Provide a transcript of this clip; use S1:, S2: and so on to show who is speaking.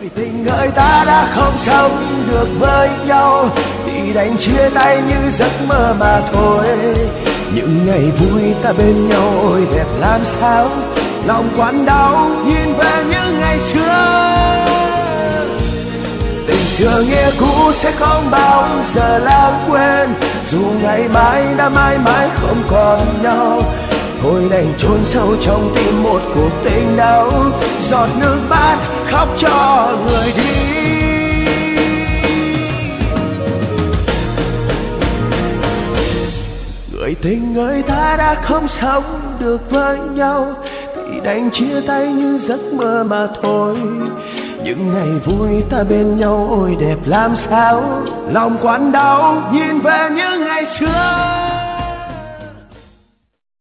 S1: người tình ơi ta đã không sống được với nhau thì đành chia tay như giấc mơ mà thôi. Những ngày vui ta bên nhau ôi đẹp làm sao, lòng quặn đau nhìn về những ngày xưa. Tình xưa nghĩa cũ sẽ không bao giờ lãng quên, dù ngày mai đã mãi mãi không còn nhau. Thôi đành chôn sâu trong tim một cuộc tình đau, giọt nước mắt khóc cho người đi. Người tình ơi ta đã không sống được với nhau thì đành chia tay như giấc mơ mà thôi. Những ngày vui ta bên nhau ôi đẹp làm sao, lòng quặn đau nhìn về những ngày xưa.